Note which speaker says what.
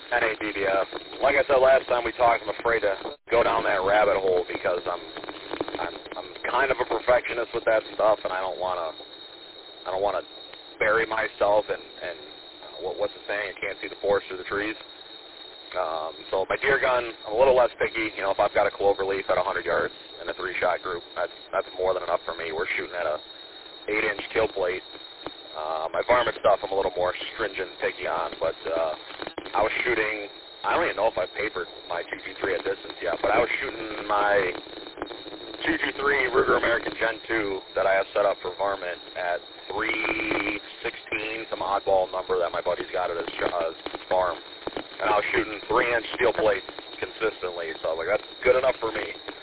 Speaker 1: NADDF. Like I said last time we talked, I'm afraid to go down that rabbit hole because I'm kind of a perfectionist with that stuff, and I don't want to bury myself and what's the saying? You can't see the forest through the trees. So my deer gun, I'm a little less picky. You know, if I've got a clover leaf at 100 yards in a 3-shot group, that's more than enough for me. We're shooting at a 8-inch kill plate. My varmint stuff I'm a little more stringent and picky on, but I was shooting, I don't even know if I've papered my 223 at distance yet, but I was shooting my 223 Ruger American Gen 2 that I have set up for varmint at 316, some oddball number that my buddy's got at his farm. And I was shooting 3-inch steel plates consistently, so like that's good enough for me.